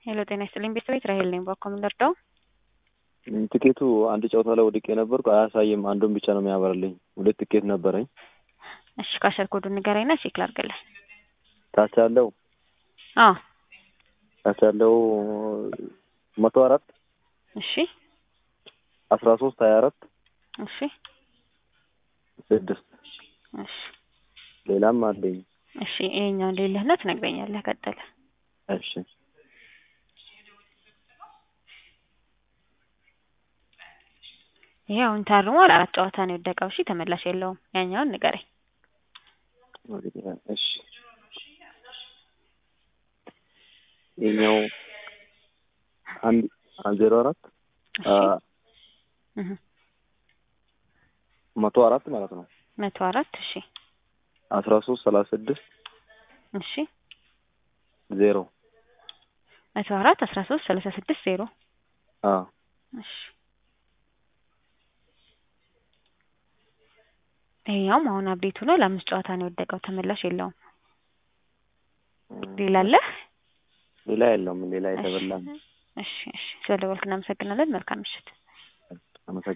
ሄሎ ጤና ይስጥልኝ ቤተሰቤት ራሄል ነኝ። ባኮም ልርዳው? ትኬቱ አንድ ጨዋታ ላይ ወድቄ ነበርኩ አያሳይም። አንዱን ብቻ ነው የሚያበራልኝ። ሁለት ትኬት ነበረኝ። እሺ ካሸር ኮዱን ንገረኝና ቼክ ላድርግልህ። ታች ያለው አዎ ታች ያለው 104 እሺ 13 24 እሺ 6 እሺ ሌላም አለኝ። እሺ ይሄኛው እንደሌለህና ትነግረኛለህ። ቀጥል። እሺ ይሄ አሁን ታርሟል። 4 ጨዋታ ነው የወደቀው። እሺ ተመላሽ የለውም። ያኛውን ንገረኝ። እሺ ይሄኛው 104 104 ማለት ነው። 104 እሺ 13 36 እሺ 0 104 13 36 0 እሺ ይሄኛውም አሁን አብዴቱ ነው። ለ5 ጨዋታ ነው የወደቀው። ተመላሽ የለውም። ሌላ አለ? ሌላ የለውም። ሌላ የተበላ። እሺ ስለደወልክ እናመሰግናለን። መልካም ምሽት።